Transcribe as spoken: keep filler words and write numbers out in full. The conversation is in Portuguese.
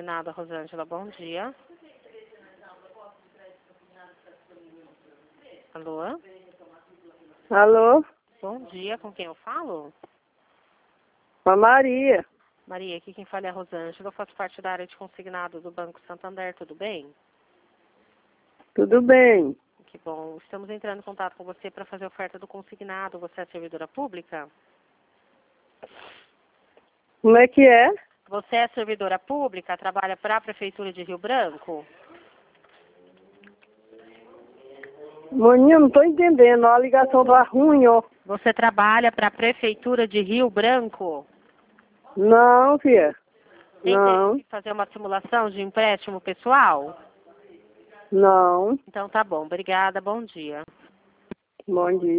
consignado, Rosângela. Bom dia. Alô? Alô? Bom dia, com quem eu falo? Com a Maria. Maria, aqui quem fala é a Rosângela. Eu faço parte da área de consignado do Banco Santander, tudo bem? Tudo bem? Que bom. Estamos entrando em contato com você para fazer a oferta do consignado. Você é servidora pública? Como é que é? Você é servidora pública? Trabalha para a Prefeitura de Rio Branco? Maninha, não estou entendendo. A ligação tá ruim, ó. Você trabalha para a Prefeitura de Rio Branco? Não, filha. Tem Não. interesse em fazer uma simulação de empréstimo pessoal? Não. Então tá bom. Obrigada. Bom dia. Bom dia.